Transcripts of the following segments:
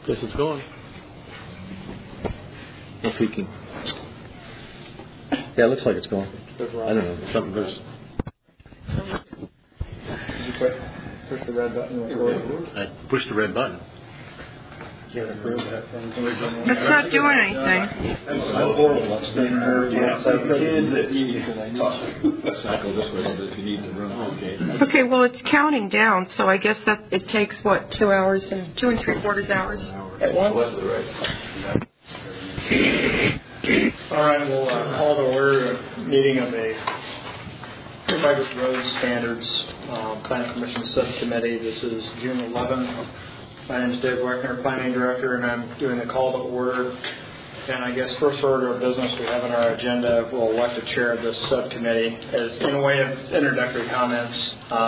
Guess it's going. No peeking. Yeah, it looks like it's going. I don't know. Something goes. Did you push the red button? I pushed the red button. It's not doing anything. Okay, well, it's counting down, so I guess that it takes, what, 2 hours and 2 3/4 hours at once? All right, we'll call to order a meeting of the Private Road Standards Planning Commission Subcommittee. This is June 11th. My name is Dave Weckner, Planning Director, and I'm doing the call to order. And I guess first order of business we have on our agenda, we'll elect a chair of this subcommittee. As in a way of introductory comments,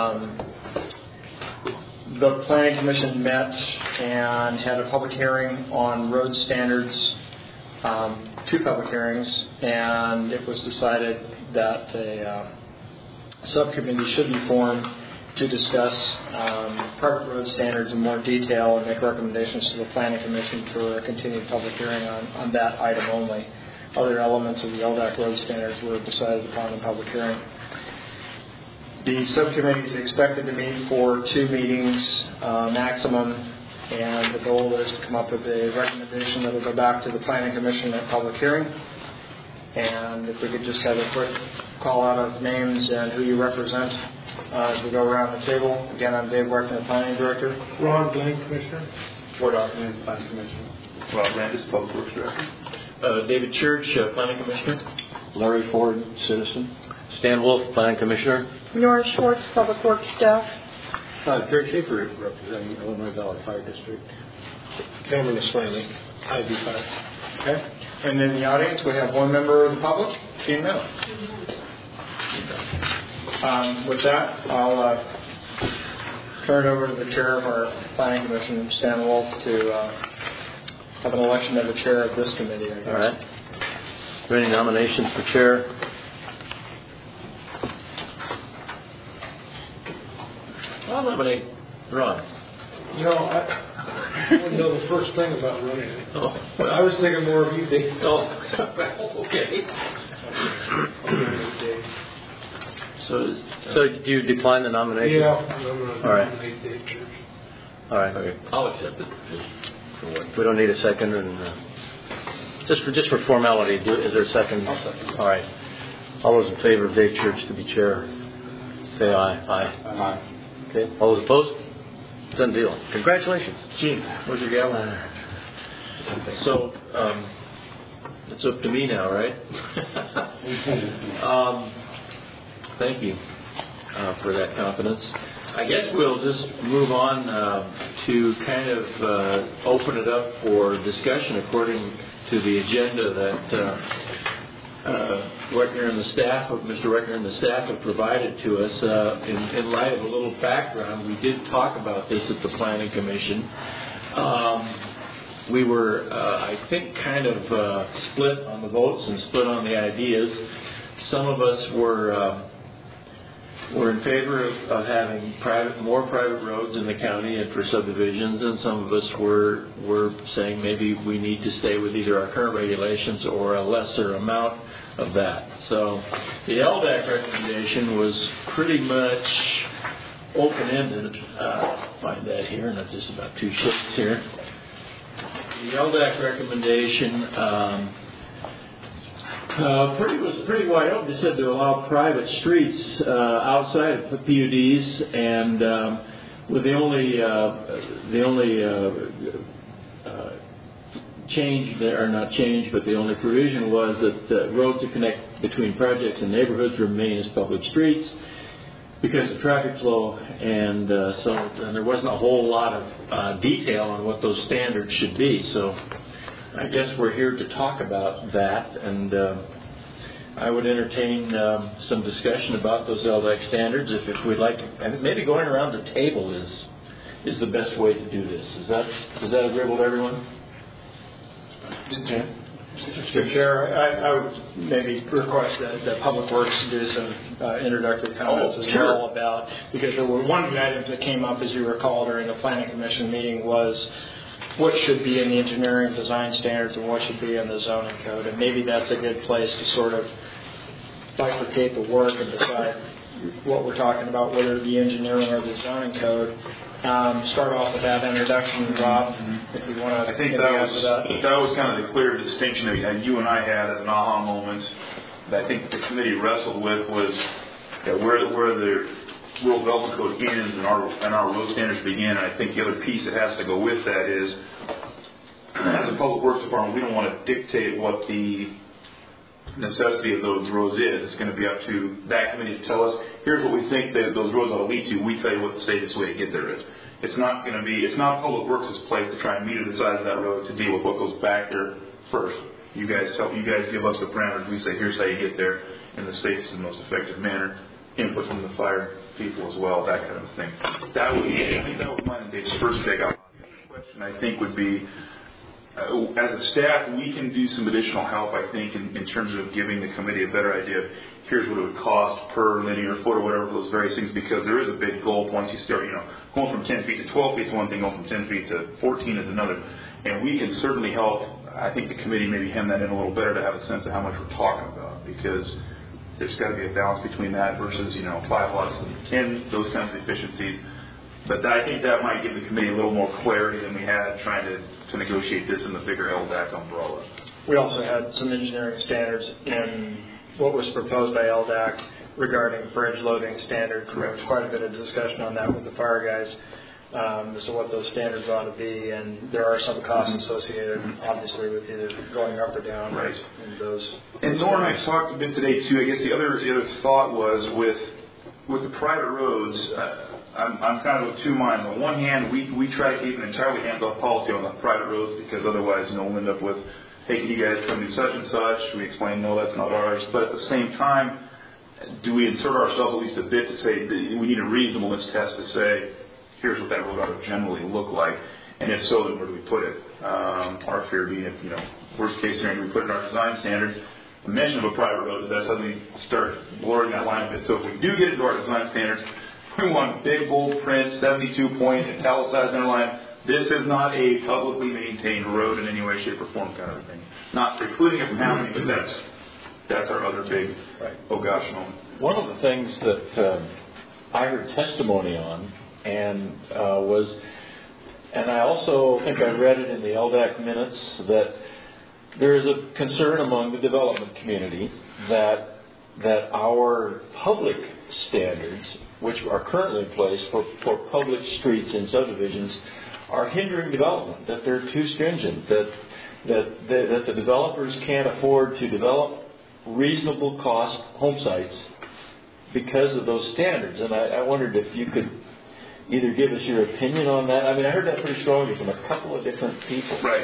the Planning Commission met and had a public hearing on road standards, 2 public hearings, and it was decided that a subcommittee should be formed to discuss private road standards in more detail and make recommendations to the Planning Commission for a continued public hearing on that item only. Other elements of the LDAC road standards were decided upon in public hearing. The subcommittee is expected to meet for 2 meetings maximum, and the goal is to come up with a recommendation that will go back to the Planning Commission at public hearing. And if we could just have a quick call out of names and who you represent as we go around the table. Again, I'm Dave Weckner, Planning Director. Ron Glenn, Commissioner. Ford Ockman, Planning Commissioner. Rob Landis, Public Works Director. David Church, Planning Commissioner. Larry Ford, Citizen. Stan Wolf, Planning Commissioner. Nora Schwartz, Public Works Staff. Terry Schaefer, representing Illinois Valley Fire District. Cameron Slaney, IV5. Okay. And in the audience, we have one member of the public, Gene Miller. With that, I'll turn it over to the chair of our Planning Commission, Stan Wolf, to have an election of the chair of this committee, I guess. All right. Are there any nominations for chair? I'll nominate Ron. You know, I wouldn't know the first thing about running. Oh. I was thinking more of you, Dave. Oh, okay. So do you decline the nomination? Yeah, I'm going to nominate Dave Church. All right. Okay. I'll accept it. We don't need a second, and just for formality, is there a second? I'll second. All right. All those in favor of Dave Church to be chair, say aye. Aye. Aye. Okay. All those opposed? Done deal. Congratulations. Gene, where's your gavel? So, it's up to me now, right? Thank you for that confidence. I guess we'll just move on to kind of open it up for discussion according to the agenda that Mr. Weckner and the staff have provided to us. In light of a little background, we did talk about this at the Planning Commission. We were, I think, kind of split on the votes and split on the ideas. Some of us were in favor of having more private roads in the county and for subdivisions, and some of us were saying maybe we need to stay with either our current regulations or a lesser amount of that. So the LDAC recommendation was pretty much open-ended. I'll find that here, and that's just about 2 sheets here. The LDAC recommendation was pretty wide open. It said to allow private streets outside of PUDs, and with the only change there, or not change, but the only provision was that roads that connect between projects and neighborhoods remain as public streets because of traffic flow, and there wasn't a whole lot of detail on what those standards should be. So I guess we're here to talk about that, and I would entertain some discussion about those LDAC standards if we'd like to, and maybe going around the table is the best way to do this. Is that agreeable to everyone? Okay. Mr. Chair, I would maybe request that Public Works do some introductory comments as well about, because there were one of the items that came up, as you recall, during the Planning Commission meeting was what should be in the engineering design standards and what should be in the zoning code. And maybe that's a good place to sort of bifurcate the work and decide what we're talking about, whether the engineering or the zoning code. Start off with that introduction, Rob, if you want to. I think that was kind of the clear distinction that you and I had as an aha moment that I think the committee wrestled with was where the rural development code ends and our road standards begin. And I think the other piece that has to go with that is, as a public works department, we don't want to dictate what the necessity of those roads is. It's going to be up to that committee to tell us, here's what we think that those roads ought to lead to. We tell you what the safest way to get there is. It's not Public Works' place to try and meter the size of that road to deal with what goes back there first. You guys give us the parameters. We say, here's how you get there in the safest and most effective manner. Input from the fire people as well, that kind of thing. I think that was mine and Dave's first take out. The question I think would be, as a staff, we can do some additional help, I think, in terms of giving the committee a better idea of here's what it would cost per linear foot or whatever those various things, because there is a big goal once you start, going from 10 feet to 12 feet is one thing, going from 10 feet to 14 is another. And we can certainly help, I think the committee maybe hem that in a little better to have a sense of how much we're talking about, because there's got to be a balance between that versus, 5 lots and 10, those kinds of efficiencies. But I think that might give the committee a little more clarity than we had trying to negotiate this in the bigger LDAC umbrella. We also had some engineering standards in what was proposed by LDAC regarding bridge loading standards. Correct. There was quite a bit of discussion on that with the fire guys as to what those standards ought to be, and there are some costs associated, obviously, with either going up or down. Right. In those. And Nora and I talked a bit today too. I guess the other thought was with the private roads. I'm kind of of two minds. On one hand, we try to keep an entirely hands-off policy on the private roads because otherwise, we'll end up with, hey, can you guys come do such and such? We explain, no, that's not ours. But at the same time, do we insert ourselves at least a bit to say we need a reasonableness test to say, here's what that road ought to generally look like, and if so, then where do we put it? Our fear being, if worst case scenario, we put it in our design standards. The mention of a private road, that suddenly start blurring that line a bit. So if we do get into our design standards, we want big, bold print, 72-point, italicized underline. This is not a publicly maintained road in any way, shape, or form kind of thing. Not precluding it from happening, but that's our other big, oh gosh moment. One of the things that I heard testimony on and I also think I read it in the LDAC minutes, that there is a concern among the development community that our public standards, which are currently in place for public streets and subdivisions, are hindering development, that they're too stringent, that the developers can't afford to develop reasonable cost home sites because of those standards. And I wondered if you could either give us your opinion on that. I mean, I heard that pretty strongly from a couple of different people. Right.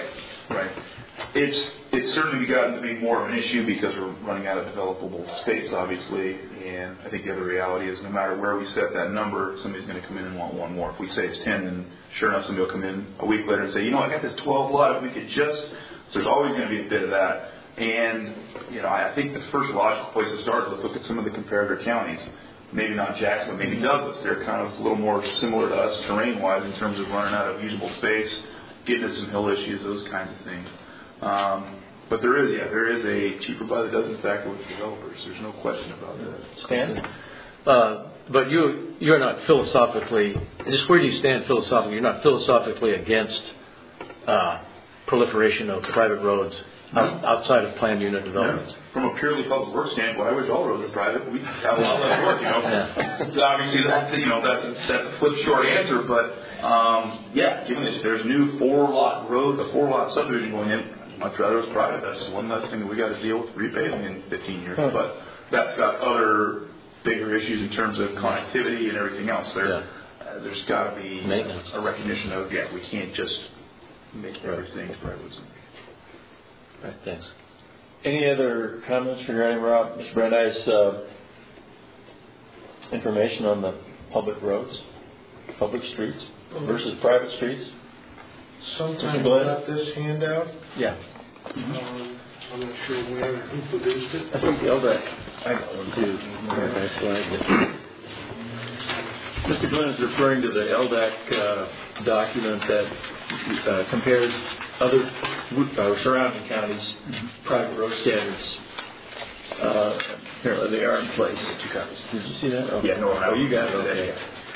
It's certainly gotten to be more of an issue because we're running out of developable space, obviously, and I think the other reality is no matter where we set that number, somebody's going to come in and want one more. If we say it's 10, then sure enough, somebody will come in a week later and say, I got this 12 lot, if we could just... So there's always going to be a bit of that. And, I think the first logical place to start is let's look at some of the comparator counties. Maybe not Jackson, but maybe Douglas. They're kind of a little more similar to us terrain-wise in terms of running out of usable space, getting into some hill issues, those kinds of things. But there is a cheaper buy that does in fact with developers. There's no question about that. Stan? But you're not philosophically, just where do you stand philosophically? You're not philosophically against proliferation of private roads outside of planned unit developments. Yeah. From a purely public works standpoint, I wish all roads were private. We'd have a lot less work, Obviously, that's a flip short answer, but given this, there's a new 4-lot road, a 4-lot subdivision going in. I'd rather it was private. That's one less thing that we got to deal with repaving in 15 years. But that's got other bigger issues in terms of connectivity and everything else. There's got to be maintenance, a recognition of we can't just make everything private. Right, thanks. Any other comments regarding Mr. Brandeis' information on the public roads, public streets versus private streets? Sometime I got this handout. Yeah. I'm not sure who produced it. I think the LDAC. I got one too. Mr. Glenn is referring to the LDAC document that compares other surrounding counties' private road standards. Apparently they are in place. Two copies. Did you see that? Oh. Yeah, no, Oh, you got it. Okay.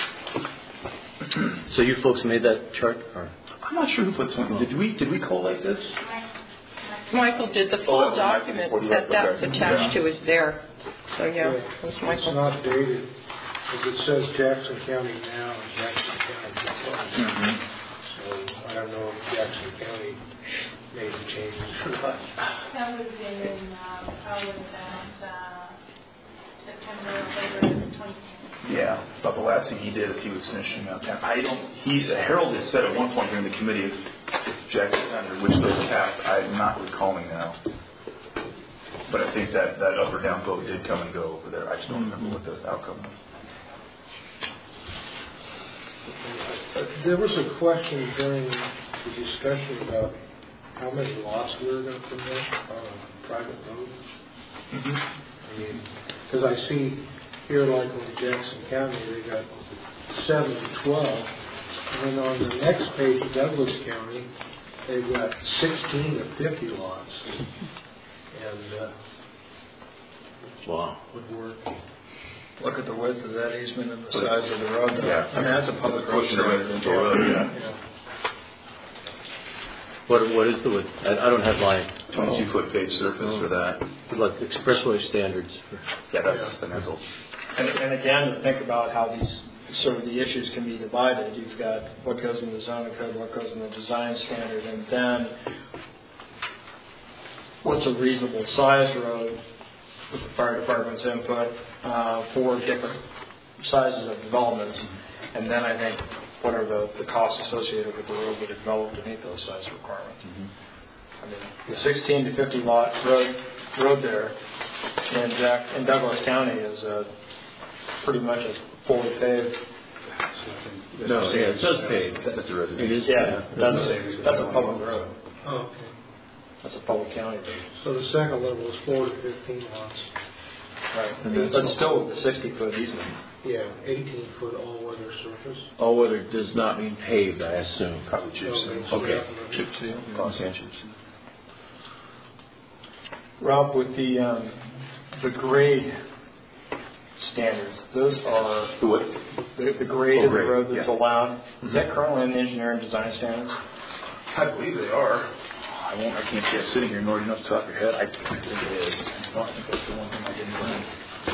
So you folks made that chart? Or? I'm not sure who put something. Did we collate this? Michael did the full document that was attached to is there. So yeah, it was It's Michael. not dated, because it says Jackson County now and Jackson County before. So I don't know if Jackson County made the changes or not. That would have been in probably about September, October 2010. Yeah, but the last thing he did is he was finishing up. Harold had said at one point during the committee if Jackson County, which those passed, I'm not recalling now. But I think that up or down vote did come and go over there. I just don't remember what the outcome was. There was a question during the discussion about how many lots we were going to permit on a private road. I mean, because I see here, like in Jackson County, they got 7 to 12, and then on the next page, Douglas County, they've got 16 to 50 lots, and Wow. would work. Look at the width of that easement and the size of the road. Yeah. I mean, that's a public road. Pushing the residential road, yeah. Yeah. What is the width? I don't have my 22-foot page surface for that. like expressway standards. Yeah, that's the mental. And again, to think about how these sort of the issues can be divided. You've got what goes in the zoning code, what goes in the design standard, and then what's a reasonable size road with the fire department's input for different sizes of developments. And then I think what are the costs associated with the roads that are developed to meet those size requirements. I mean, the 16 to 50 lot road there in Douglas County is pretty much a fully paved. No, yeah, it says paved. That's a residential. It is. Yeah, that's a public road. Oh, okay. That's a public county road. So the second level is 4 to 15 lots. Right. But still with the 60-foot easement. Yeah, 18-foot all-weather surface. All weather does not mean paved, I assume. Probably chip seal. Okay. Chip seal. Constant chip seal. Rob, with the grade standards, those are The what? the grade of the grade, road that's yeah. allowed. Is that currently in the engineering design standards? I believe they are. I can't see it sitting here, nor do you know off the top of your head. I think it is. No, I think that's the one thing I didn't learn.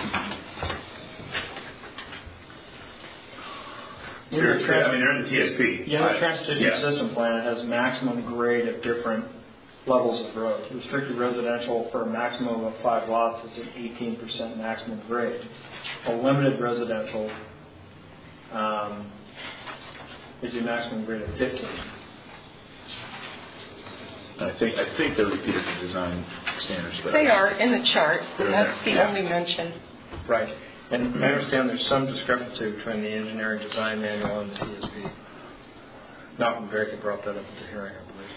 They're in the TSP. Yeah, the transportation system plan has maximum grade of different levels of road. Restricted residential for a maximum of 5 lots is an 18% maximum grade. A limited residential is a maximum grade of 15. I think they're repeated in design standards. But They are in the chart, and that's the Yeah. only mention. Right. And I understand there's some discrepancy between the engineering design manual and the TSP. Malcolm Drake brought that up at the hearing, I believe.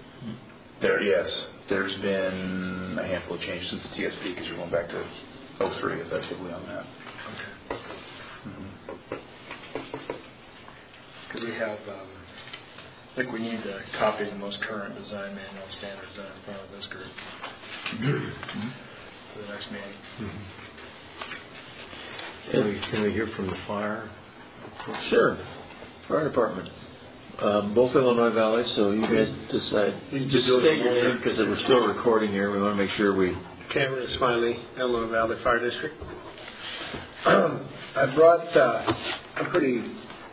There's been a handful of changes since the TSP because you're going back to 03 effectively on that. Because we have, I think we need a copy of the most current design manual standards in front of this group for the next meeting. Can we hear from the fire? Sure. Fire department. Both Illinois Valley, so you guys decide. Just state your name because we're still recording here. We want to make sure we... Cameron Smiley, Illinois Valley Fire District. I brought, I'm pretty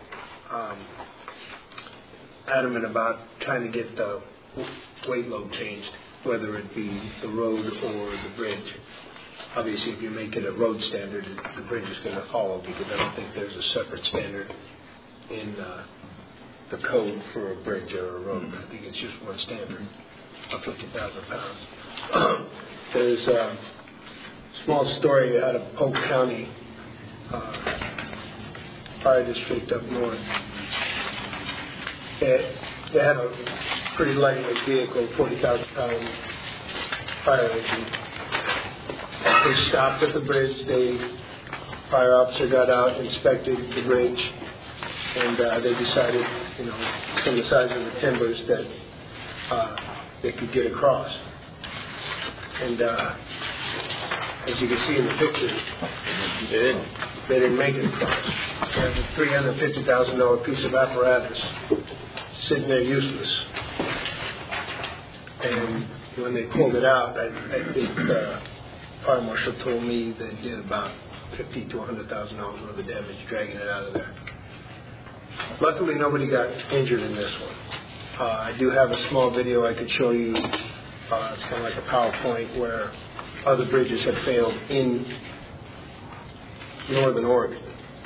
adamant about trying to get the weight load changed, whether it be the road or the bridge. Obviously, if you make it a road standard, the bridge is going to follow because I don't think there's a separate standard in the code for a bridge or a road. I think it's just one standard of 50,000 pounds. There's a small story out of Polk County Fire District up north. They have a pretty lightweight vehicle, 40,000-pound fire engine. They stopped at the bridge. Fire officer got out, inspected the bridge, and they decided, from the size of the timbers, that they could get across. And as you can see in the picture, they didn't make it across. They had a $350,000 piece of apparatus sitting there useless. And when they pulled it out, I think fire marshal told me they did about $50,000 to $100,000 worth of damage dragging it out of there. Luckily, nobody got injured in this one. I do have a small video I could show you. It's kind of like a PowerPoint where other bridges have failed in northern Oregon.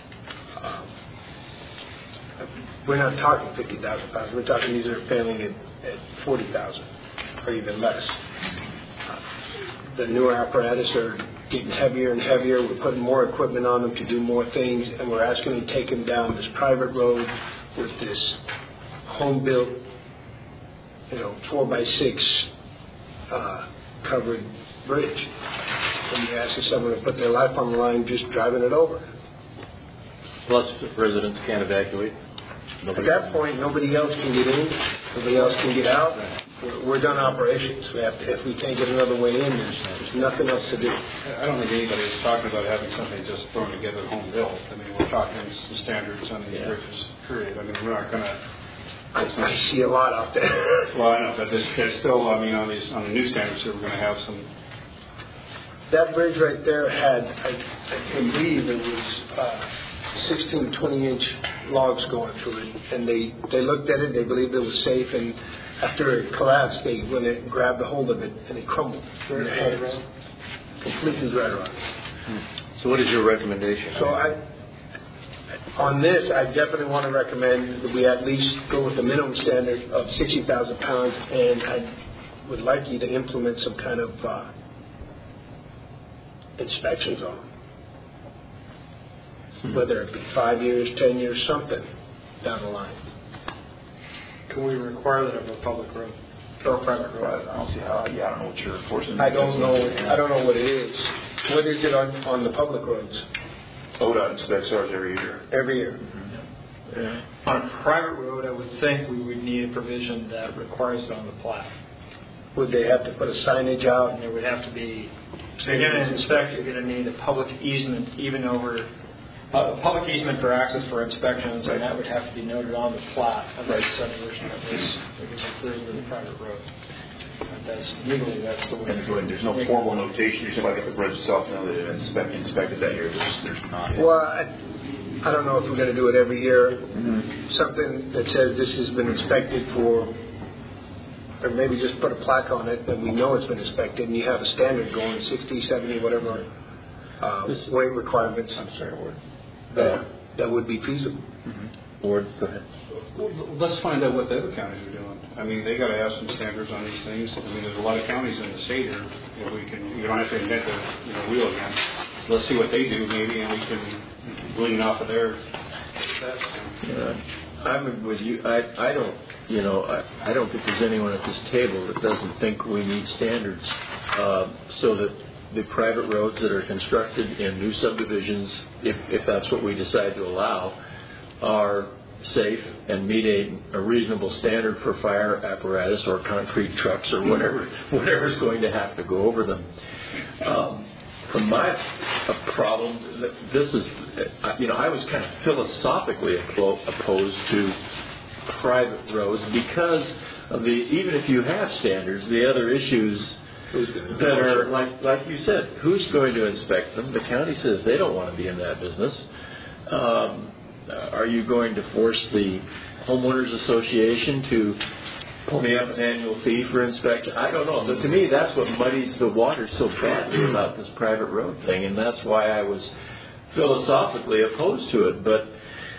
We're not talking 50,000 pounds. We're talking these are failing at 40,000 or even less. The newer apparatus are getting heavier and heavier. We're putting more equipment on them to do more things, and we're asking them to take them down this private road with this home-built, 4x6 covered bridge. And you're asking someone to put their life on the line just driving it over. Plus, residents can't evacuate. At that point, nobody else can get in, nobody else can get out. We're done operations. If we can't get another way in, there's nothing else to do. I don't think anybody is talking about having something just thrown together home built. I mean, we're talking some standards on these bridges, period. I mean, we're not going to... I see a lot out there. Well, I know, but there's still, on the new standards, we're going to have some... That bridge right there had, I believe it was 16, 20-inch logs going through it. And they looked at it, they believed it was safe, and after it collapsed, they went and grabbed a hold of it, and it crumbled in their hands. Completely dry rot. So what is your recommendation? So on this, I definitely want to recommend that we at least go with the minimum standard of 60,000 pounds, and I would like you to implement some kind of inspections on them. Whether it be 5 years, 10 years, something down the line. Can we require that of a public road or a private road? I don't see how. I don't know what you're enforcing. I don't know what it is. What is it on the public roads? ODOT inspects ours every year. Every year. Mm-hmm. Yeah. On a private road, I would think we would need a provision that requires it on the plat. Would they have to put a signage out? And there would have to be. So you're going to inspect. You're going to need a public easement, even over. A public easement for access for inspections, and that would have to be noted on the plat of that subdivision that was approved with a private road. That's legally, that's the way. And there's no formal notation. You're saying like at the bridge itself, that it inspected that year. There's not. Well, I don't know if we're going to do it every year. Mm-hmm. Something that says this has been inspected for, or maybe just put a plaque on it that we know it's been inspected, and you have a standard going 60, 70, whatever weight requirements. I'm sorry, Ward. That would be feasible. Mm-hmm. Ward, go ahead. Well, let's find out what the other counties are doing. I mean, they got to have some standards on these things. I mean, there's a lot of counties in the state here. You don't have to invent the wheel again. So let's see what they do, maybe, and we can glean off of their. I'm with you. I don't think there's anyone at this table that doesn't think we need standards so that the private roads that are constructed in new subdivisions, if that's what we decide to allow, are safe and meet a reasonable standard for fire apparatus or concrete trucks or whatever's going to have to go over them. From my problem, this is, I was kind of philosophically opposed to private roads because of even if you have standards, the other issues that are, like you said, who's going to inspect them? The county says they don't want to be in that business. Are you going to force the homeowners association to pony up an annual fee for inspection? I don't know. But to me, that's what muddies the water so badly about this private road thing, and that's why I was philosophically opposed to it. But,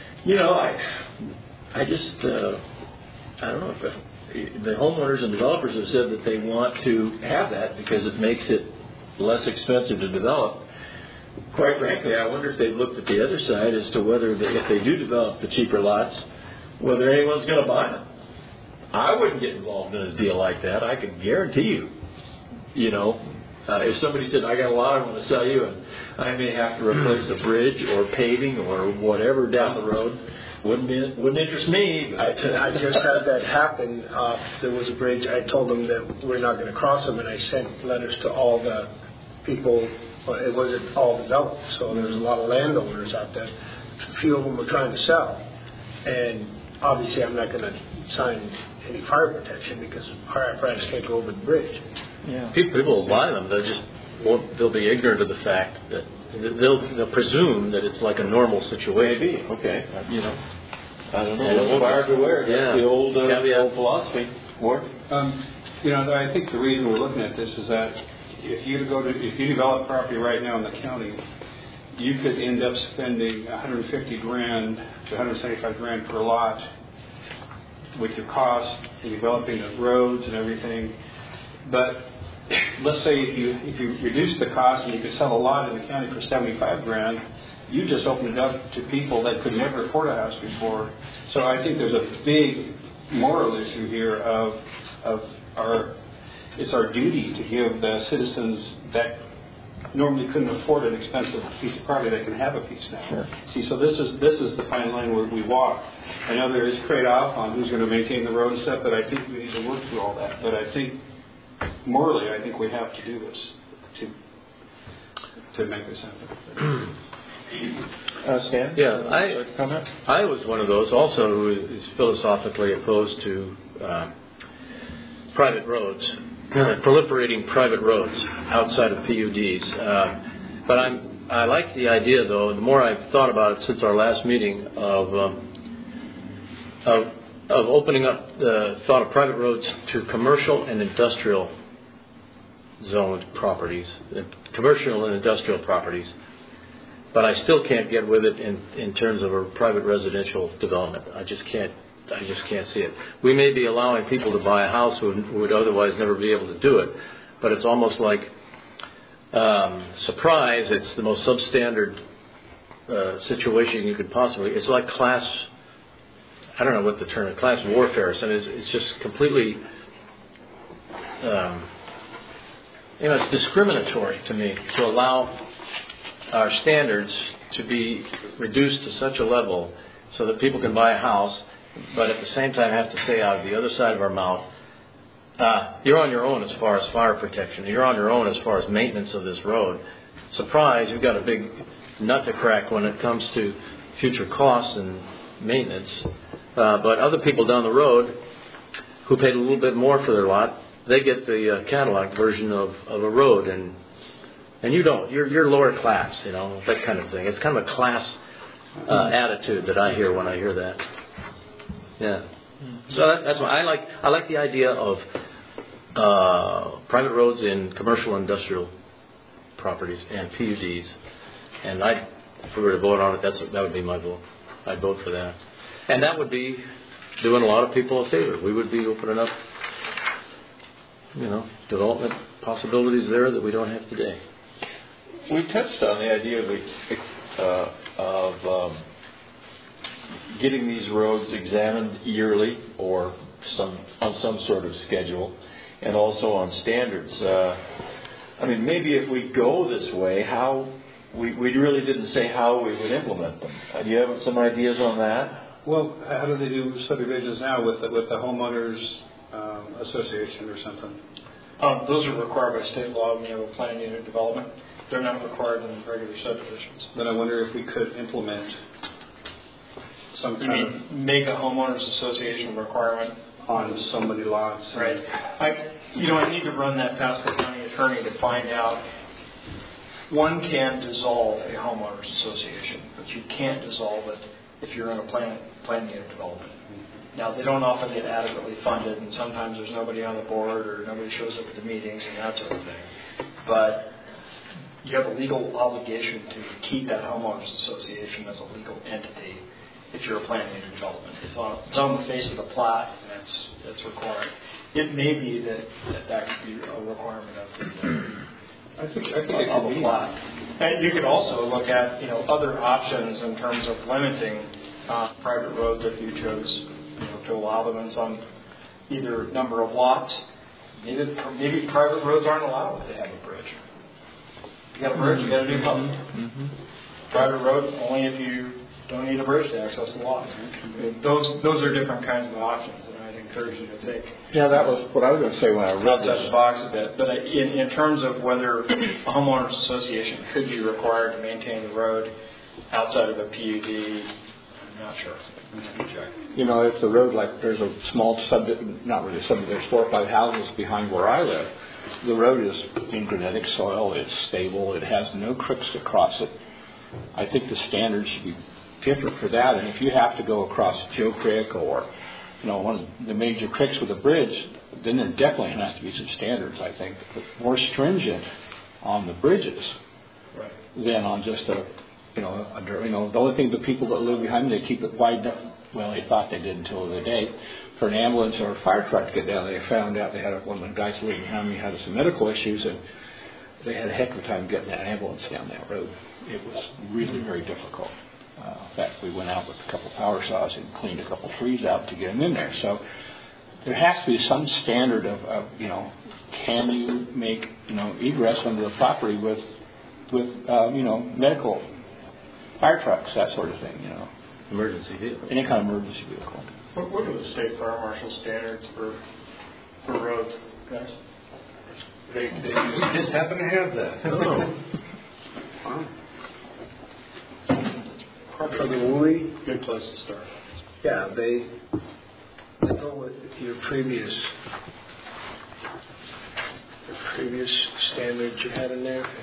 I don't know if the homeowners and developers have said that they want to have that because it makes it less expensive to develop. Quite frankly, I wonder if they've looked at the other side as to whether if they do develop the cheaper lots, whether anyone's going to buy them. I wouldn't get involved in a deal like that. I can guarantee you. If somebody said, I got a lot I want to sell you and I may have to replace a bridge or paving or whatever down the road, Wouldn't interest me. I just had that happen. There was a bridge. I told them that we're not going to cross them, and I sent letters to all the people. Well, it wasn't all developed, so there was a lot of landowners out there. A few of them were trying to sell, and obviously I'm not going to sign any fire protection because fire apparatus can't go over the bridge. Yeah. People will buy them. They'll be ignorant of the fact that they'll presume that it's like a normal situation. Maybe. Okay. You know. I don't know. And it won't- Buyer beware. That's the old philosophy. Ward? I think the reason we're looking at this is that if you develop property right now in the county, you could end up spending $150,000 to $175,000 per lot with your cost in developing the roads and everything. But let's say if you reduce the cost and you could sell a lot in the county for $75,000, you just opened it up to people that could never afford a house before. So I think there's a big moral issue here of it's our duty to give the citizens that normally couldn't afford an expensive piece of property that can have a piece now. Sure. See, so this is the fine line where we walk. I know there is trade-off on who's going to maintain the road and stuff, but I think we need to work through all that. But I think morally, I think we have to do this to make this happen. Stan? Yeah, I was one of those also who is philosophically opposed to private roads, proliferating private roads outside of PUDs. But I like the idea, though. The more I've thought about it since our last meeting, of opening up the thought of private roads to commercial and industrial zoned properties, commercial and industrial properties. But I still can't get with it in terms of a private residential development. I just can't see it. We may be allowing people to buy a house who would otherwise never be able to do it, but it's almost like surprise. It's the most substandard situation you could possibly. It's like class. I don't know what the term is. Class warfare. And it's just completely. It's discriminatory to me to allow our standards to be reduced to such a level so that people can buy a house, but at the same time have to say out of the other side of our mouth, you're on your own as far as fire protection. You're on your own as far as maintenance of this road. Surprise, you've got a big nut to crack when it comes to future costs and maintenance. But other people down the road who paid a little bit more for their lot, they get the Cadillac version of a road, and you don't. You're lower class, that kind of thing. It's kind of a class attitude that I hear when I hear that. Yeah. So that's why I like the idea of private roads in commercial and industrial properties and PUDs. And if we were to vote on it, that would be my vote. I'd vote for that. And that would be doing a lot of people a favor. We would be opening up, development possibilities there that we don't have today. We touched on the idea of getting these roads examined yearly or on some sort of schedule, and also on standards. Maybe if we go this way, we really didn't say how we would implement them. Do you have some ideas on that? Well, how do they do subdivisions now with the homeowners association or something? Those are required by state law when you have a planned unit development. They're not required in regular subdivisions. Then I wonder if we could implement some kind of make a homeowners association requirement on so many lots. Right. I need to run that past the county attorney to find out. One can dissolve a homeowners association, but you can't dissolve it if you're in a planned unit development. Now, they don't often get adequately funded, and sometimes there's nobody on the board or nobody shows up at the meetings and that sort of thing. But you have a legal obligation to keep that homeowners association as a legal entity if you're a planned unit development. It's on the face of the plat, and that's required. It may be that could be a requirement of the I think it could be. Plat. And you could also look at other options in terms of limiting private roads if you chose to allow them in some either number of lots. Maybe private roads aren't allowed if they have a bridge. You got a bridge, you got to do public. Private road only if you don't need a bridge to access the lots. I mean, those are different kinds of options that I'd encourage you to take. Yeah, that was what I was going to say when I read Outside this. the box a bit, but in terms of whether a homeowners association could be required to maintain the road outside of a PUD, I'm not sure. You know, if the road, like there's a small not really there's 4 or 5 houses behind where I live. The road is in granitic soil. It's stable. It has no creeks to cross it. I think the standards should be different for that. And if you have to go across Joe Creek or, you know, one of the major creeks with a bridge, then there definitely has to be some standards, I think, but more stringent on the bridges than on just the only thing, the people that live behind me, they keep it wide enough. Well, they thought they did until the other day. For an ambulance or a fire truck to get down, they found out they had one of the guys living behind me had some medical issues, and they had a heck of a time getting that ambulance down that road. It was really very difficult. In fact, we went out with a couple of power saws and cleaned a couple of trees out to get them in there. So there has to be some standard of can you make, egress onto the property with medical fire trucks, that sort of thing, Emergency vehicle. Any kind of emergency vehicle. What are the state fire marshal standards for roads, guys? They just happen to have that. For the WUI, good place to start. yeah, they go with your previous standards you had in there.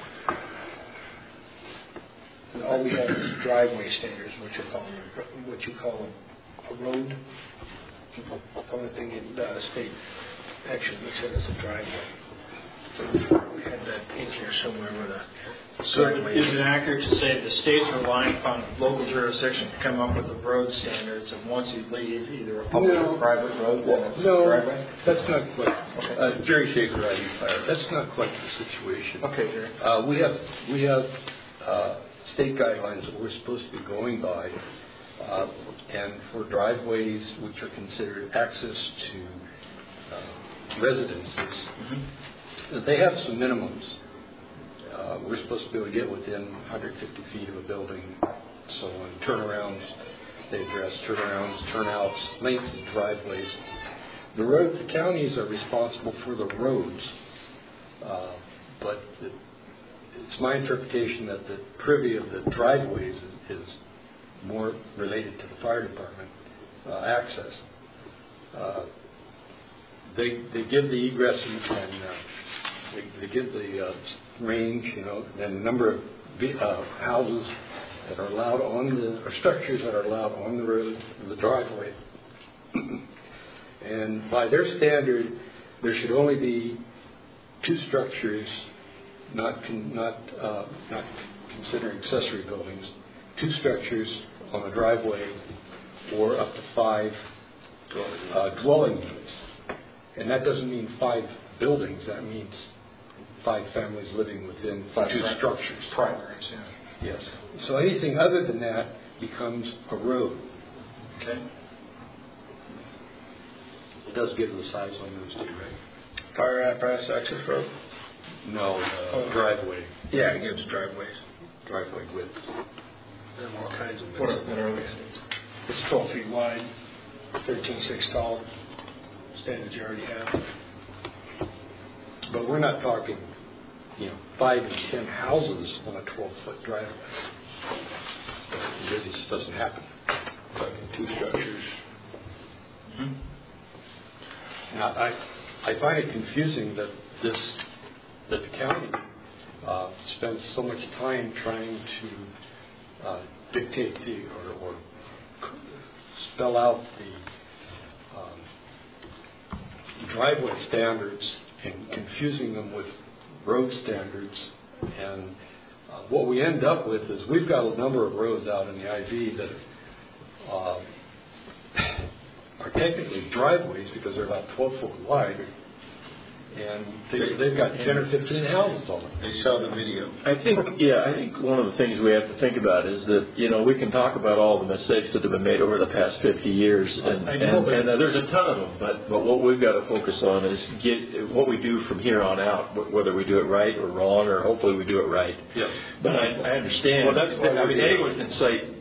And all we have is driveway standards, what you call a road. The only thing in state actually looks at as a driveway. So we had that in here somewhere with a. So is it accurate to say the state's relying upon local jurisdiction to come up with the road standards, and once you leave either a public or private road, then it's a driveway? That's not quite. Jerry Schaefer, IU Fire. That's not quite the situation. Okay, Jerry. We have state guidelines that we're supposed to be going by, and for driveways which are considered access to residences, they have some minimums. We're supposed to be able to get within 150 feet of a building. So on turnarounds, they address turnarounds, turnouts, length of driveways. The counties are responsible for the roads, but it's my interpretation that the privy of the driveways is more related to the fire department access. They give the egress and they give the range, and the number of houses that are allowed or structures that are allowed on the road, the driveway. And by their standard, there should only be 2 structures, not considering accessory buildings, 2 structures on a driveway, or up to 5 dwelling units. And that doesn't mean 5 buildings. That means 5 families living within 2 structures. Primaries, yeah. Yes. So anything other than that becomes a road. Okay. It does give the size on those 2, right? Fire apparatus access road? No, driveway. Yeah, it gives driveways. Driveway width. There are all kinds of widths. What are we? It's 12 feet wide, 13.6 tall, standards you already have. But we're not talking, 5 and 10 houses on a 12-foot driveway. It just doesn't happen. We're talking 2 structures. Now, I find it confusing that the county spends so much time trying to dictate or spell out the driveway standards and confusing them with road standards. And what we end up with is we've got a number of roads out in the IV that are technically driveways because they're about 12 foot wide, and they've got 10 or 15 houses on them. They saw the video. I think one of the things we have to think about is that, we can talk about all the mistakes that have been made over the past 50 years, and there's a ton of them, but what we've got to focus on is what we do from here on out, whether we do it right or wrong, or hopefully we do it right. Yeah. But I understand. Well, that's what anyone can cite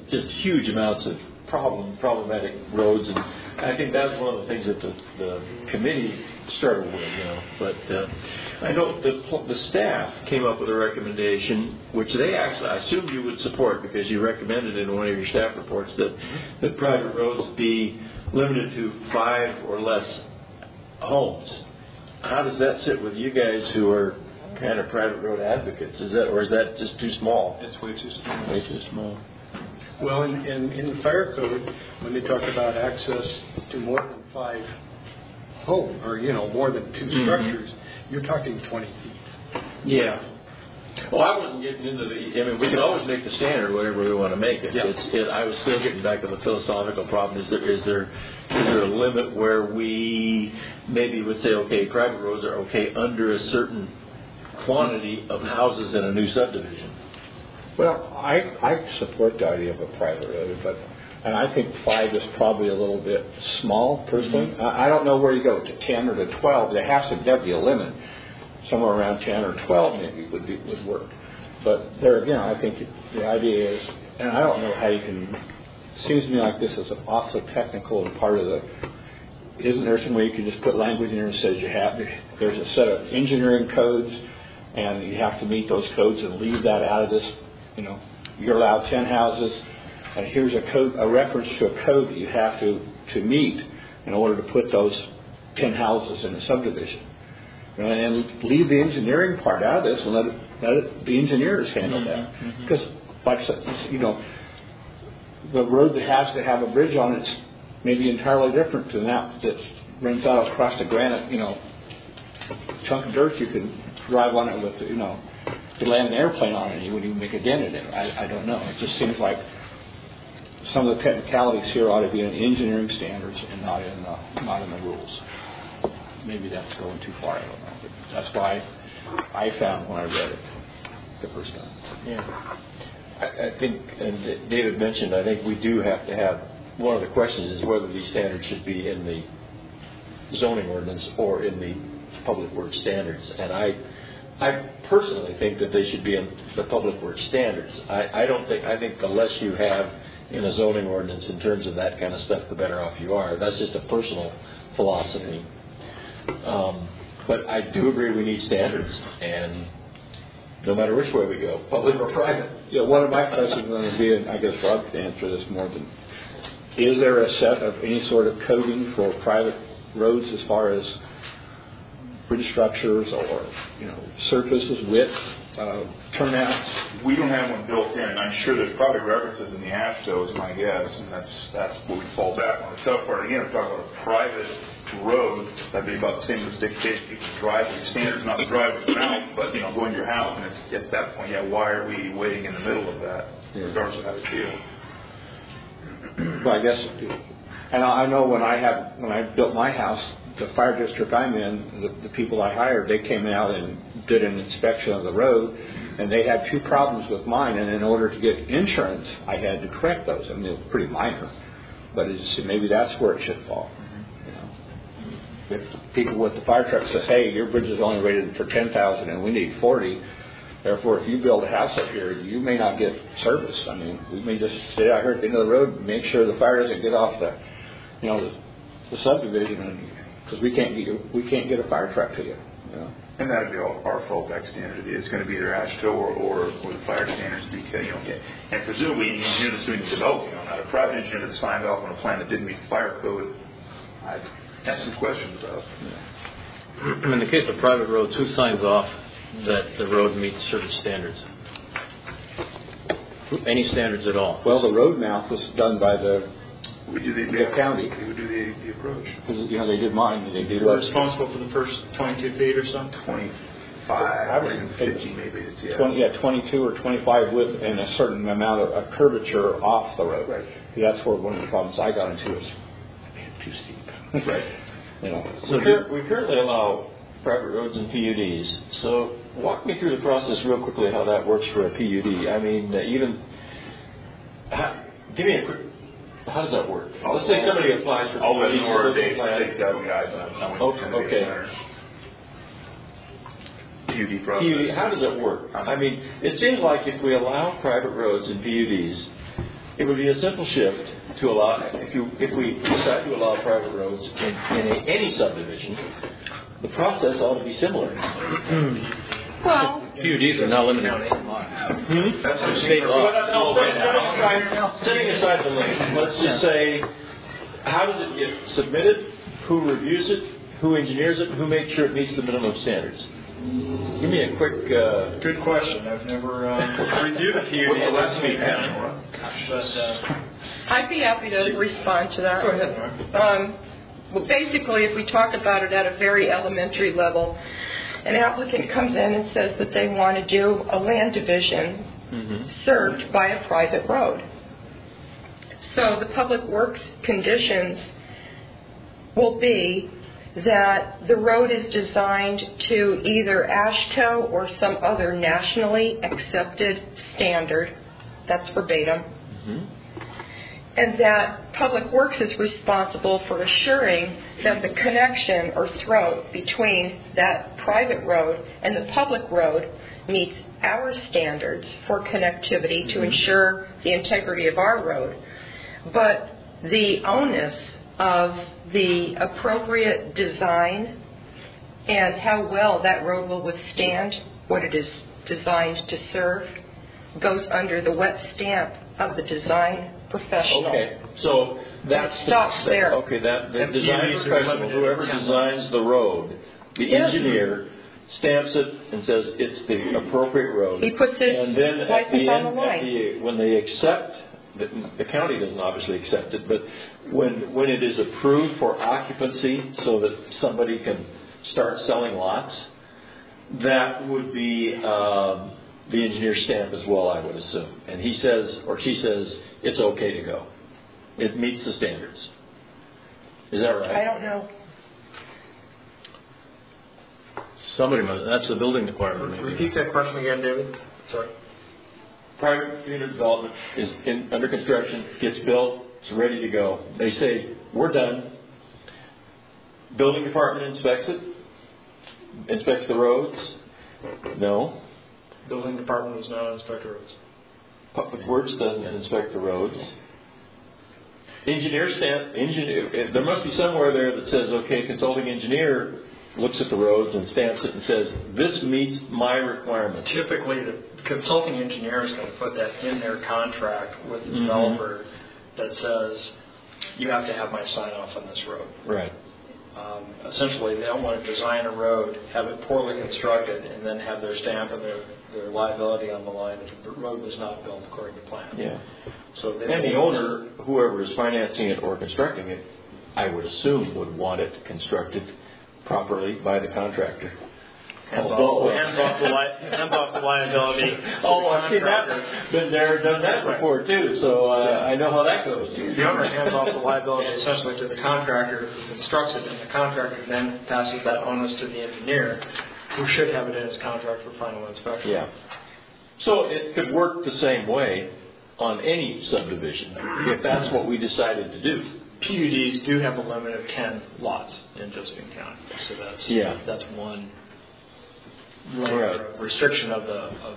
just huge amounts of problematic roads, and I think that's one of the things that the committee struggled with, But I know the staff came up with a recommendation, which they actually, I assume you would support because you recommended in one of your staff reports that private roads be limited to 5 or less homes. How does that sit with you guys who are kind of private road advocates? Is that just too small? It's way too small. Way too small. Well, in the fire code, when they talk about access to more than 5 homes, or, more than 2 structures, you're talking 20 feet. Yeah. Well, I wasn't getting into we can always make the standard whatever we want to make it. Yeah. I was still getting back to the philosophical problem. Is there a limit where we maybe would say, okay, private roads are okay under a certain quantity of houses in a new subdivision? Well, I support the idea of a private road, and I think 5 is probably a little bit small, personally. Mm-hmm. I don't know where you go, to 10 or to 12. There has to be a limit. Somewhere around 10 or 12 maybe would work. But there again, I think the idea is, and I don't know how you can, it seems to me like this is also technical and part of isn't there some way you can just put language in there that says there's a set of engineering codes and you have to meet those codes and leave that out of this, you're allowed 10 houses and here's a reference to a code that you have to meet in order to put those 10 houses in a subdivision. And leave the engineering part out of this and let the engineers handle that. Because, like the road that has to have a bridge on it's maybe entirely different than that runs out across the granite, chunk of dirt you can drive on it with, you could land an airplane on it and you wouldn't even make a dent in it. I don't know. It just seems like some of the technicalities here ought to be in engineering standards and not in the rules. Maybe that's going too far, I don't know. But that's why I found when I read it the first time. Yeah. I think, and David mentioned, I think we do have to have, one of the questions is whether these standards should be in the zoning ordinance or in the public works standards. And I personally think that they should be in the public works standards. I think the less you have in a zoning ordinance in terms of that kind of stuff, the better off you are. That's just a personal philosophy. But I do agree we need standards, and no matter which way we go, public or private. Yeah, one of my questions is going to be, and I guess Rob can answer this more than, is there a set of any sort of coding for private roads as far as bridge structures or, surfaces, width, turnouts? We don't have one built in. I'm sure there's probably references in the AASHTO is my guess, and that's what we fall back on. The tough part, again, we're talking about a private road, that'd be about the same as dictation people's driveway standards, not the driveway out, but going to your house, and it's at that point, why are we waiting in the middle of that, regardless of how we feel? Well, I guess, and I know when I built my house, the fire district I'm in, the people I hired, they came out and did an inspection of the road, and they had 2 problems with mine, and in order to get insurance, I had to correct those. I mean, it was pretty minor, but maybe that's where it should fall. If people with the fire truck says, hey, your bridge is only rated for 10,000 and we need 40, therefore if you build a house up here, you may not get service. I mean, we may just stay out here at the end of the road and make sure the fire doesn't get off the subdivision, because we can't get a fire truck to you. And that'd be our fallback standard. It's going to be either AASHTO or the fire standards, because and presumably an engineer that's doing the development on that, a private engineer that signed off on a plan that didn't meet the fire code, I have some questions about. In the case of private roads, who signs off that the road meets certain standards? Any standards at all? Well, the road mouth was done by the county. We would do the approach. Because, they did mine. They did. We're responsible for the first 22 feet or so? 25, or even 50 maybe. 22 or 25 width and a certain amount of curvature off the road. Right. That's where one of the problems I got into is too steep. Right. So we currently allow private roads and PUDs. So walk me through the process real quickly how that works for a PUD. I mean, give me a quick. How does that work? Let's say somebody applies for. I'll let you know Dave take that guy. Okay. PUD process. PUD, how does it work? I mean, it seems like if we allow private roads and PUDs, it would be a simple shift to allow, if we decide to allow private roads in any subdivision, the process ought to be similar. Well, PUDs are now limited on 8 lots. That's a state law. Setting aside the limit, let's just say, how does it get submitted? Who reviews it? Who engineers it? Who makes sure it meets the minimum standards? Give me a quick... Good question. I've never reviewed a PUD in Westmead County. I'd be happy to respond to that. Go ahead, Mark. Well, basically, if we talk about it at a very elementary level, an applicant comes in and says that they want to do a land division served by a private road. So the public works conditions will be that the road is designed to either AASHTO or some other nationally accepted standard. That's verbatim. And that Public Works is responsible for assuring that the connection or throat between that private road and the public road meets our standards for connectivity to ensure the integrity of our road. But the onus of the appropriate design and how well that road will withstand what it is designed to serve goes under the wet stamp of the design professional. Okay, so that stops there. Okay, the design professional, whoever designs the road, the engineer stamps it and says it's the appropriate road. He puts it and then at license the on end, the line. when they accept, the county doesn't obviously accept it, but when it is approved for occupancy so that somebody can start selling lots, that would be the engineer's stamp as well, I would assume. And he says, or she says, it's okay to go. It meets the standards. Is that right? I don't know. Somebody must, that's the building department. Maybe. Repeat that question again, David. Sorry. Private unit development is under construction, gets built, it's ready to go. They say, we're done. Building department inspects it, inspects the roads. No. Building department does not inspect roads. Public Works doesn't inspect the roads. Engineer, there must be somewhere there that says, okay, consulting engineer looks at the roads and stamps it and says, this meets my requirements. Typically, the consulting engineer is going to put that in their contract with the developer that says, you have to have my sign off on this road. Right. Essentially, they don't want to design a road, have it poorly constructed, and then have their stamp and their liability on the line if the road was not built according to plan. Yeah. So and the owner, whoever is financing it or constructing it, I would assume would want it constructed properly by the contractor. Hands off the liability. Oh, I've seen that. Been there, done that before too. So I know how that goes. The owner hands off the liability essentially to the contractor who constructs it, and the contractor then passes that onus to the engineer, who should have it in his contract for final inspection. Yeah. So it could work the same way on any subdivision if that's what we decided to do. PUDs do have a limit of 10 lots in Josephine County, so that's one. Right. Restriction of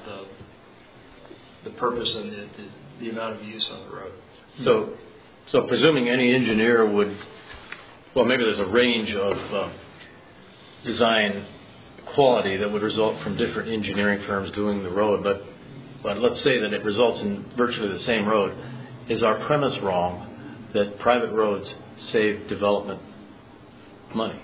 the purpose and the amount of use on the road. So presuming any engineer would, well, maybe there's a range of design quality that would result from different engineering firms doing the road, but let's say that it results in virtually the same road. Is our premise wrong that private roads save development money?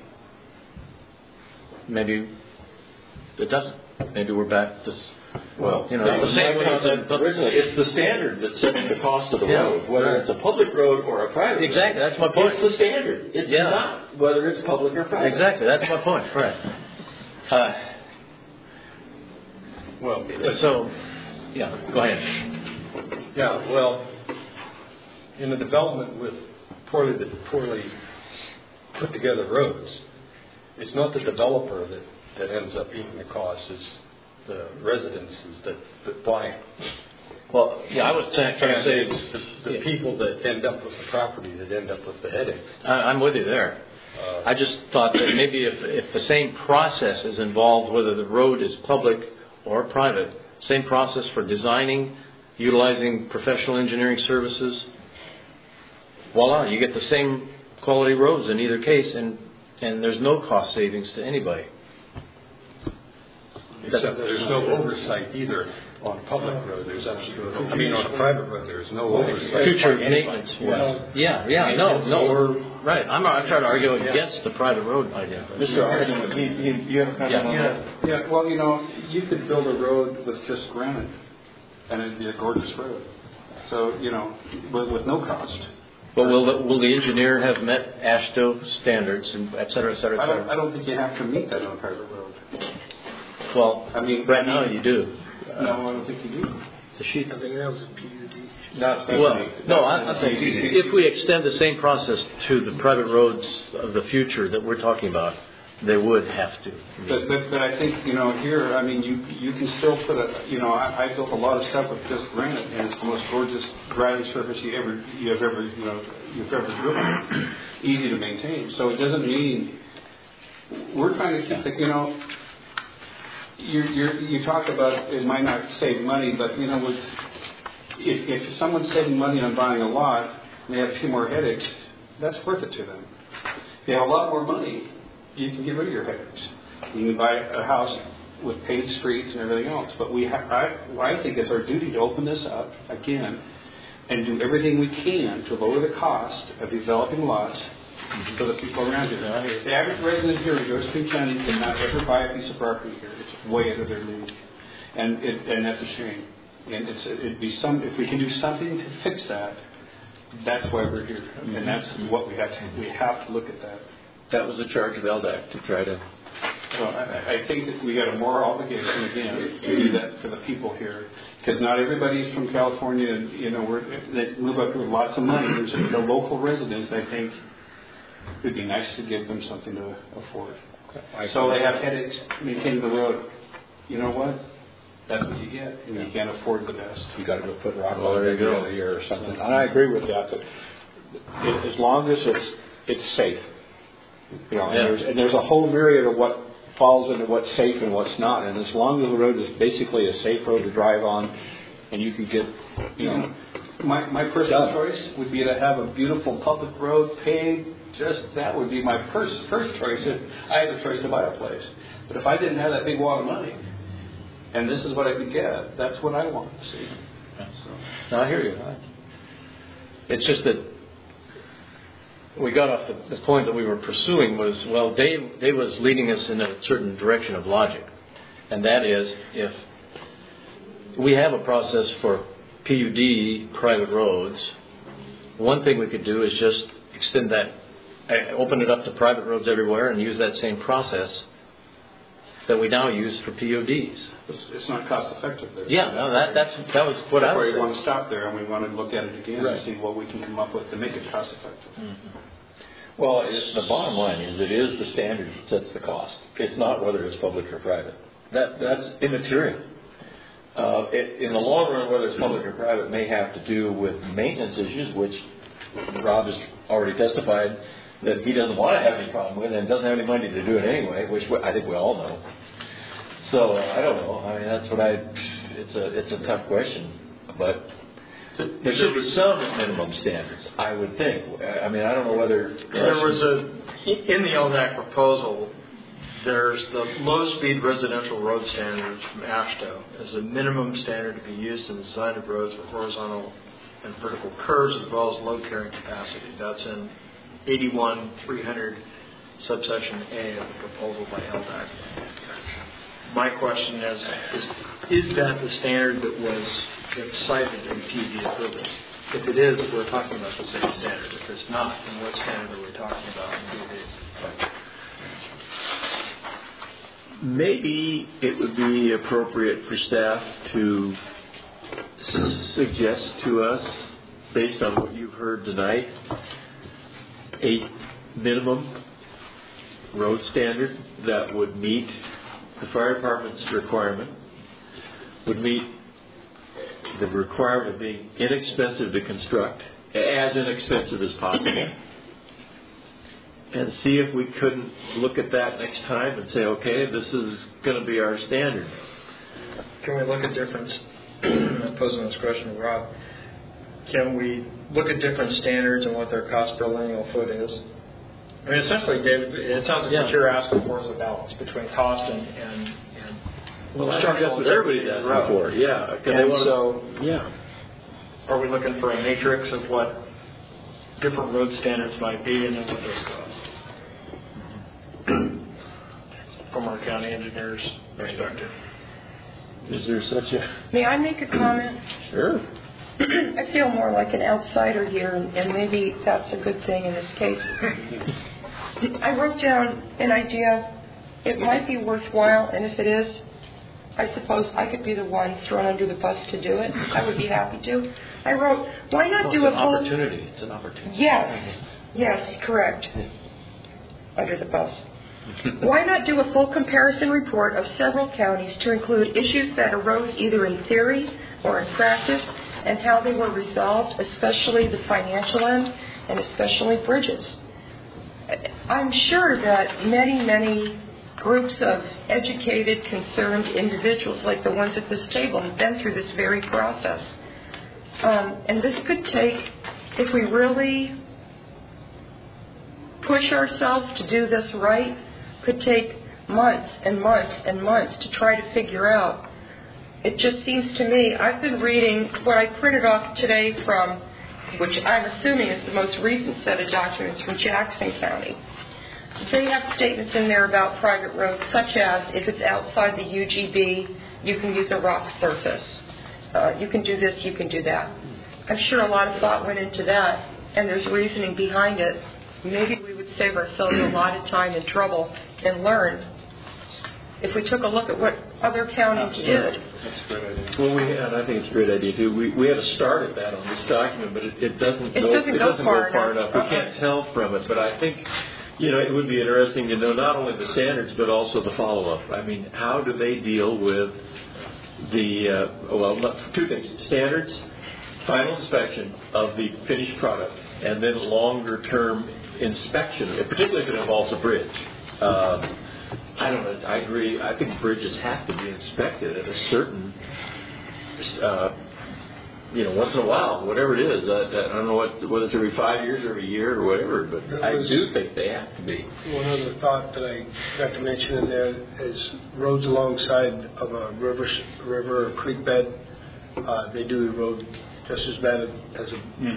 Maybe it doesn't. Maybe we're back to, well, the same concept originally. It's the standard that's setting the cost of the road, whether it's a public road or a private road. Exactly, that's my point. It's the standard. It's not whether it's public or private. Exactly, that's my point. Correct. Go ahead. Yeah, well, in a development with poorly put together roads, it's not the developer that ends up eating the cost, it's the residences that buy it. Well, I was trying to say it's the people that end up with the property that end up with the headaches. I'm with you there. I just thought that maybe if the same process is involved, whether the road is public or private, same process for designing utilizing professional engineering services, voila, you get the same quality roads in either case, and there's no cost savings to anybody. Except there's no oversight either on public road. There's absolutely, I mean, on a private road, there's no oversight. Future maintenance. Right. I'm trying to argue against the private road idea. Mr. Arden, you have a comment on that? Yeah, well, you could build a road with just granite, and it'd be a gorgeous road. So, with no cost. But will the engineer have met AASHTO standards, and et cetera, et cetera, et cetera? I don't think you have to meet that on a private road. Well, right now you do. No, I don't think you do. The sheet. I think that was a PUD. I'm saying if we extend the same process to the private roads of the future that we're talking about, they would have to. But I think, here, I mean, you can still put I built a lot of stuff with just granite, and it's the most gorgeous driving surface you've ever driven. Easy to maintain. So it doesn't mean we're trying to keep you talk about it might not save money, but if someone's saving money on buying a lot and they have a few more headaches, that's worth it to them. If you have a lot more money, you can get rid of your headaches. You can buy a house with paved streets and everything else. But I think it's our duty to open this up again and do everything we can to lower the cost of developing lots for the people around here. The average resident here in Josephine County cannot ever buy a piece of property here. It's way out of their league, and that's a shame. And it'd be if we can do something to fix that. That's why we're here, and that's what we have to look at that. That was the charge of LDAC to try to. So I think that we got a moral obligation again to do that for the people here, because not everybody's from California. They move up here with lots of money. There's the local residents. I think it'd be nice to give them something to afford. So they have headaches maintaining the road. You know what? That's what you get, and you can't afford the best. You got to go put rock on every other year or something. And I agree with that. But as long as it's safe, and there's a whole myriad of what falls into what's safe and what's not. And as long as the road is basically a safe road to drive on, and you can get, my personal choice would be to have a beautiful public road paved. That would be my first choice if I had the choice to buy a place. But if I didn't have that big wad of money, and this is what I could get, that's what I want to see. No, I hear you. It's just that we got off the point that we were pursuing was, Dave was leading us in a certain direction of logic. And that is, if we have a process for PUD private roads, one thing we could do is just extend that, open it up to private roads everywhere and use that same process that we now use for PUDs. It's not cost effective there. Yeah, no, that was what I was saying. We want to stop there, and we want to look at it again and see what we can come up with to make it cost effective. Mm-hmm. Well, the bottom line is it is the standard that sets the cost. It's not whether it's public or private. That's immaterial. In the long run, whether it's public or private may have to do with maintenance issues, which Rob has already testified that he doesn't want to have any problem with and doesn't have any money to do it anyway, which I think we all know. So I don't know. I mean, it's a tough question, but there should be some minimum standards, I would think. I mean, I don't know whether there was in the LDAC proposal. There's the low-speed residential road standards from AASHTO as a minimum standard to be used in the design of roads with horizontal and vertical curves as well as load carrying capacity. That's in 81-300 subsection A of the proposal by LDAC. My question is that the standard that's cited in PUD approvals? If it is, we're talking about the same standard. If it's not, then what standard are we talking about in PUD? Maybe it would be appropriate for staff to suggest to us, based on what you've heard tonight, a minimum road standard that would meet the fire department's requirement, would meet the requirement of being inexpensive to construct, as inexpensive as possible, and see if we couldn't look at that next time and say, okay, this is going to be our standard. Can we look at different I'm posing this question to Rob. Can we look at different standards and what their cost per lineal foot is? I mean, essentially, David, it sounds like what you're asking for is a balance between cost and well, I think that's what everybody's asking for. Yeah. Are we looking for a matrix of what different road standards might be and then what those cost? From our county engineer's perspective. Is there such a... May I make a comment? Sure. I feel more like an outsider here, and maybe that's a good thing in this case. I wrote down an idea. It might be worthwhile, and if it is, I suppose I could be the one thrown under the bus to do it. I would be happy to. I wrote, why not do a full... opportunity. It's an opportunity. Yes, correct. Under the bus. Why not do a full comparison report of several counties to include issues that arose either in theory or in practice and how they were resolved, especially the financial end and especially bridges? I'm sure that many groups of educated, concerned individuals like the ones at this table have been through this very process. And this could take, if we really push ourselves to do this right, could take months and months and months to try to figure out. It just seems to me, I've been reading what I printed off today from, which I'm assuming is the most recent set of documents from Jackson County. They have statements in there about private roads, such as if it's outside the UGB, you can use a rock surface. You can do this, you can do that. I'm sure a lot of thought went into that, and there's reasoning behind it. Maybe we would save ourselves a lot of time and trouble and learn if we took a look at what other counties did. That's a great idea. Well, and I think it's a great idea too. We have a start at that on this document, but it doesn't go far enough. We can't tell from it, but I think it would be interesting to know not only the standards but also the follow-up. I mean, how do they deal with two things: standards, final inspection of the finished product, and then longer-term inspection, particularly if it involves a bridge. I don't know. I agree. I think bridges have to be inspected at a certain, once in a while, whatever it is. I don't know whether it's every 5 years or every year or whatever, but I do think they have to be. One other thought that I got to mention in there is roads alongside of a river or creek bed. They do erode just as bad as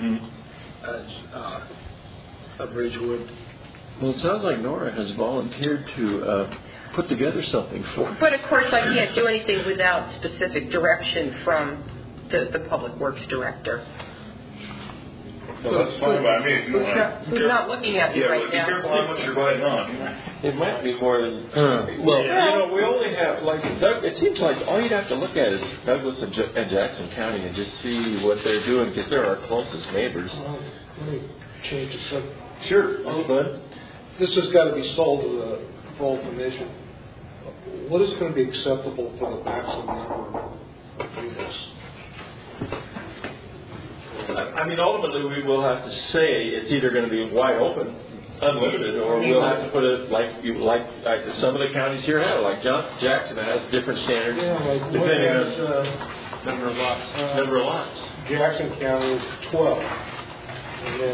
a bridge would. Well, it sounds like Nora has volunteered to put together something for. But of course, I can't do anything without specific direction from the Public Works Director. Well, that's fine by me. Who's not looking at me right be now. careful how much you're biting on. It might be more than. We only have it seems like all you'd have to look at is Douglas and Jackson County and just see what they're doing because they're our closest neighbors. Let me change the subject. Sure, bud. This has got to be sold to the full commission. What is going to be acceptable for the maximum number of units? I mean, ultimately, we will have to say it's either going to be wide open, unlimited, or we'll have to put it like some of the counties here have, like Jackson has different standards depending on number of lots. Jackson County is 12, and then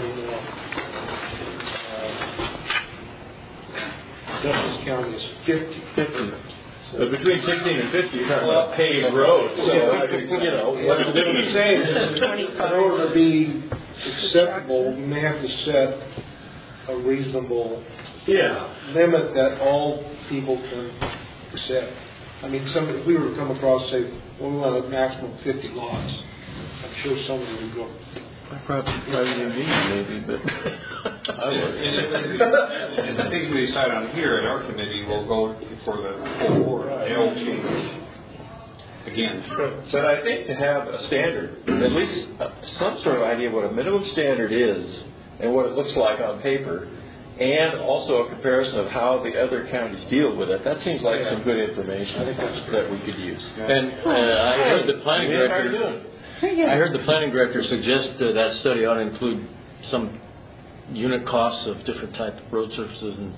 Dutchess County is 50. But between 16 and 50, you're talking about paved roads. So, what's the difference? Saying in order to be acceptable, you may have to set a reasonable limit that all people can accept. I mean, if we were to come across and say, well, we want a maximum of 50 lots, I'm sure somebody would go. Probably maybe, but I would. And I think we decide on here at our committee, we'll go for the full board. They'll change again. But I think to have a standard, at least some sort of idea of what a minimum standard is and what it looks like on paper, and also a comparison of how the other counties deal with it, that seems like some good information that we could use. And I heard the planning director. I heard the planning director suggest that study ought to include some unit costs of different type of road surfaces and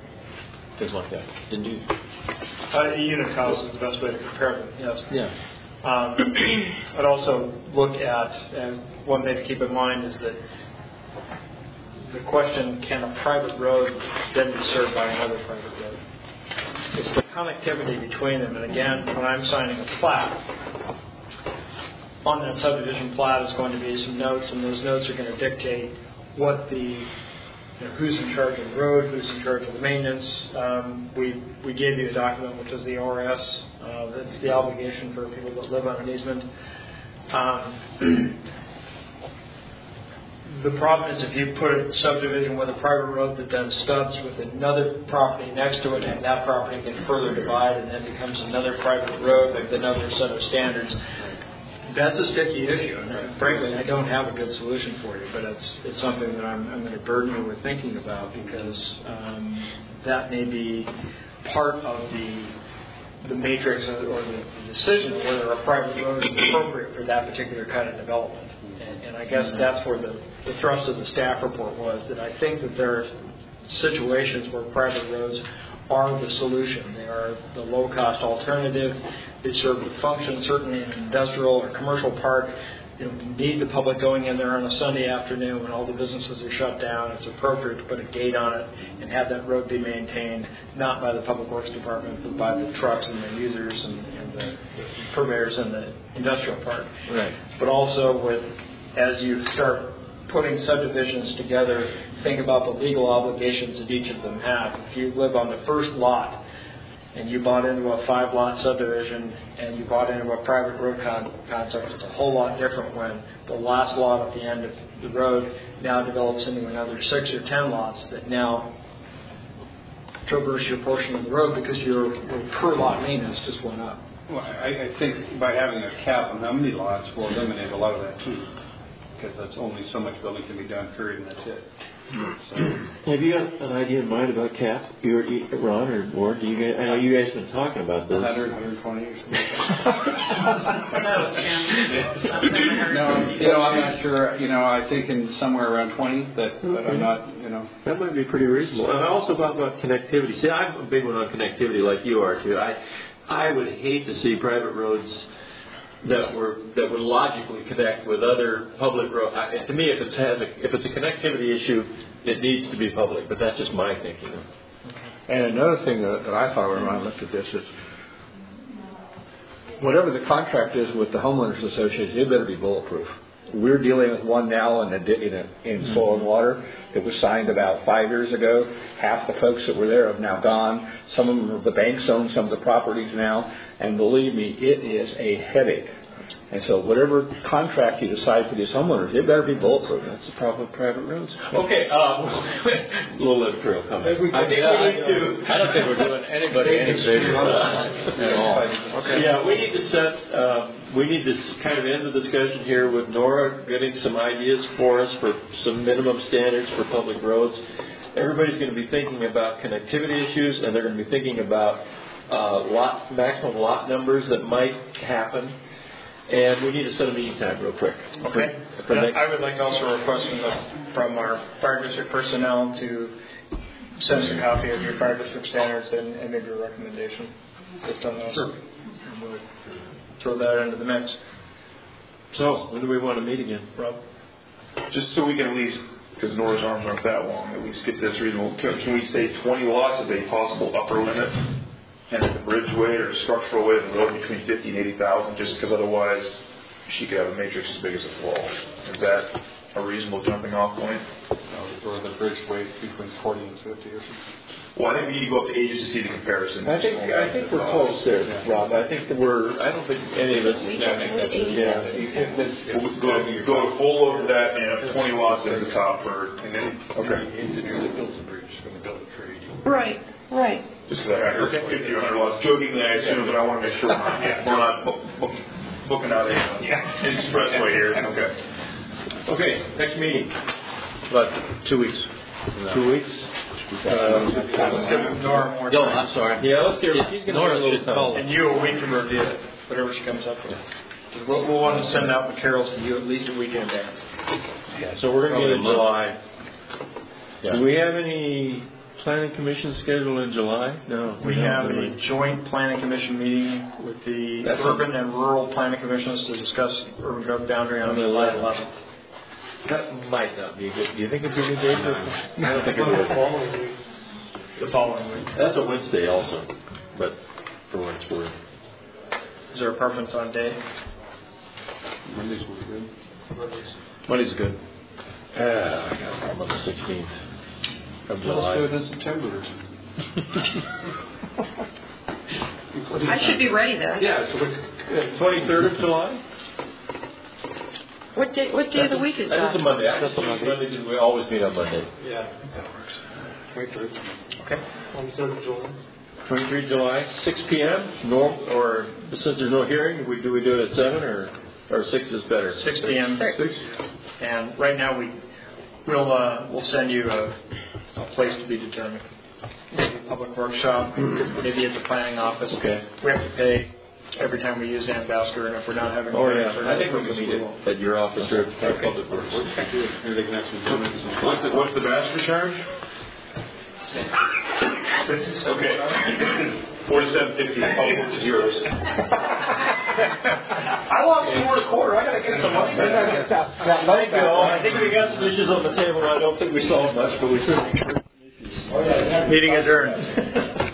things like that. Didn't you? Unit cost is the best way to compare them. Yes. Yeah. I'd also look at, and one thing to keep in mind is that the question, can a private road then be served by another private road? It's the connectivity between them. And again, when I'm signing a plat, on that subdivision plat is going to be some notes, and those notes are going to dictate what the, who's in charge of the road, who's in charge of the maintenance. We gave you a document which is the ORS. That's the obligation for people that live on an easement. The problem is if you put a subdivision with a private road that then stubs with another property next to it, and that property can further divide and then becomes another private road with another set of standards, that's a sticky issue. And frankly, I don't have a good solution for you, but it's something that I'm going to burden you with thinking about, because that may be part of the matrix or the decision of whether a private road is appropriate for that particular kind of development. And I guess that's where the thrust of the staff report was, that I think that there are situations where private roads are the solution. They are the low-cost alternative. They serve the function, certainly in an industrial or commercial park. You need the public going in there on a Sunday afternoon when all the businesses are shut down. It's appropriate to put a gate on it and have that road be maintained, not by the Public Works Department, but by the trucks and the users and the purveyors in the industrial park. Right. But also as you start putting subdivisions together, think about the legal obligations that each of them have. If you live on the first lot and you bought into a 5-lot subdivision and you bought into a private road concept, it's a whole lot different when the last lot at the end of the road now develops into another 6 or 10 lots that now traverse your portion of the road because your per lot maintenance just went up. Well, I think by having a cap on how many lots will eliminate a lot of that too, because that's only so much building can be done, period, and that's it. So. Have you got an idea in mind about cap, Ron or Ward? I know you guys have been talking about this. 100, 120 or something. No, I'm not sure. I'm thinking somewhere around 20, but I'm not, That might be pretty reasonable. And I also thought about connectivity. See, I'm a big one on connectivity like you are too. I would hate to see private roads that would logically connect with other public roads. To me, if it's a connectivity issue, it needs to be public. But that's just my thinking. And another thing that I thought when I looked at this is, whatever the contract is with the homeowners association, it better be bulletproof. We're dealing with one now in soil and water. It was signed about 5 years ago. Half the folks that were there have now gone. Some of them, the banks own some of the properties now. And believe me, it is a headache. And so whatever contract you decide for these homeowners, it better be bulletproof. That's the problem with private roads. Okay, a little editorial comment. I don't think we're doing anybody any favors at all. Okay. Yeah, we need to kind of end the discussion here with Nora getting some ideas for us for some minimum standards for public roads. Everybody's going to be thinking about connectivity issues, and they're going to be thinking about maximum lot numbers that might happen. And we need to set a meeting time real quick. Okay. I would like to also request from our fire district personnel to send us a copy of your fire district standards and maybe a recommendation based on those. Sure. And we'll throw that into the mix. So, when do we want to meet again, Rob? Just so we can at least, because Nora's arms aren't that long, at least get this reasonable. Can we say 20 lots as a possible upper limit? And at the bridge weight or structural weight of the road between 50 and 80,000, just because otherwise she could have a matrix as big as a wall. Is that a reasonable jumping off point? Or the bridge weight between 40 and 50 or something? Well, I think we need to go up to ages to see the comparison. I think we're close there, Rob. I think that I don't think any of us. Go to full over that and 20 lots at the top for. And then the engineer that builds the bridge is going to build it for 80. Right. Just because I heard 50 or 100 lots. Jokingly, I assume, but I want to make sure we're not booking out an expressway here. Okay, next meeting. About 2 weeks. 2 weeks? Let's give Nora more time. No, I'm sorry. Yeah, let's give her. She's going to Nora need a should little call. time. And you a week to review it, whatever she comes up with. We'll want to send out materials to you at least a week in advance. Yeah, so we're going to get in July. Yeah. Do we have any planning commission scheduled in July? No. We have a joint planning commission meeting with the urban and rural planning commissions to discuss urban growth boundary on July 11th. That might not be good. Do you think it'd be a good day for I don't think it would. The following week. That's a Wednesday also, but for what it's worth. Is there a preference on day? Mondays were good. Monday's good. I got one on the 16th of July. Let's do it in September or something. I should be ready then. Yeah, so it's 23rd of July? What day of the week is that? That's a Monday. That's a Monday because we always meet on Monday. Yeah, that works. 23rd. Okay. 23rd of July. 23rd July, 6 p.m. Or since there's no hearing, do we do it at 7 or 6 is better? 6 p.m. 6. And right now we'll send you a place to be determined. Maybe a public workshop, maybe at the planning office. Okay. We have to pay every time we use Ambassador, and if we're not having. Oh yeah, I think we can meet it at your office or at Public Works. Here they can have some comments. What's the Ambassador charge? Okay. 47.50. Public Works is yours. I lost $4.25. I gotta get some money. Thank you all. I think we got some issues on the table. I don't think we solved much, but we certainly. Meeting adjourned.